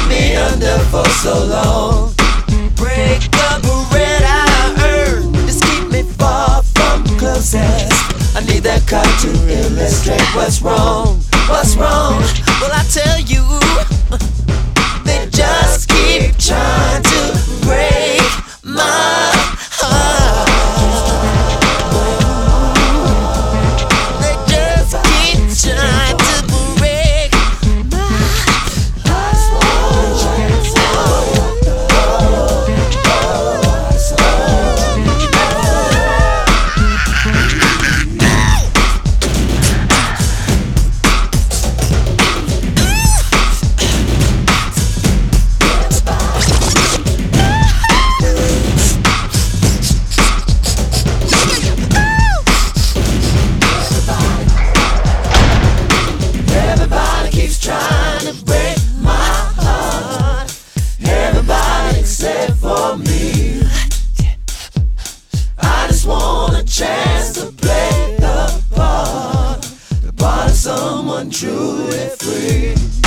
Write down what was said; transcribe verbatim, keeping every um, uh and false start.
me under for so long. Break the bread I earned, just keep me far from closest. I need that card to illustrate what's wrong. What's wrong? Well, I tell you, they just keep trying to break my heart. They just keep trying to break my heart. Everybody keeps trying to break my heart. Everybody except for me. I just want a chance to play the part, the part of someone truly free.